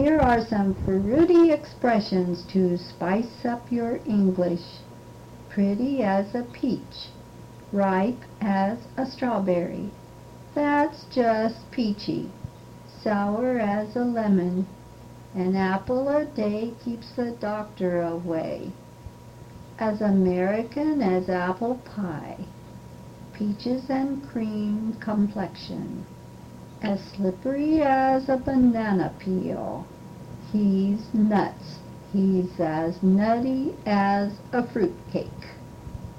Here are some fruity expressions to spice up your English. Pretty as a peach, ripe as a strawberry. That's just peachy. Sour as a lemon. An apple a day keeps the doctor away. As American as apple pie. Peaches and cream complexion. As slippery as a banana peel. He's nuts. He's as nutty as a fruitcake.